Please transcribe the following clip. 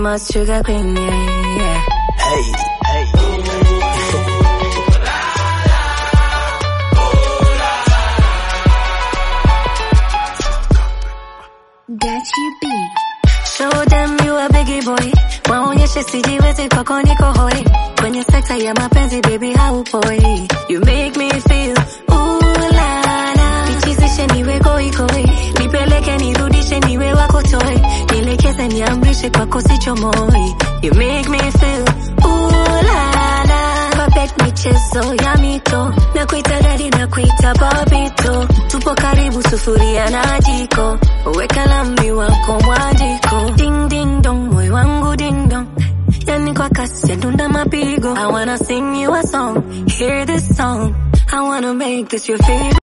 my sugar queen, yeah, yeah. Hey, hey. Gachi B. Show them you a biggie boy. Waonyeshe sijiwezi kwako niko hoi. Kwenye sekta ya mapenzi baby haupoi. You make me feel ooh la la. Nichizishe niwe koi koi. Nipeleke nirudishe niwe wako toy. Nielekeze niamrishe kwako sichomoi. You make me feel ooh la la. Babet michezo ya mito. Na kuita daddy na kuita babito. Tupo karibu sufuria na jiko. Weka lami wako mwandiko. Ding ding dong, moyo wangu ding dong. Yani kwa kasi ya dunda mapigo. I wanna sing you a song, hear this song. I wanna make this your favorite.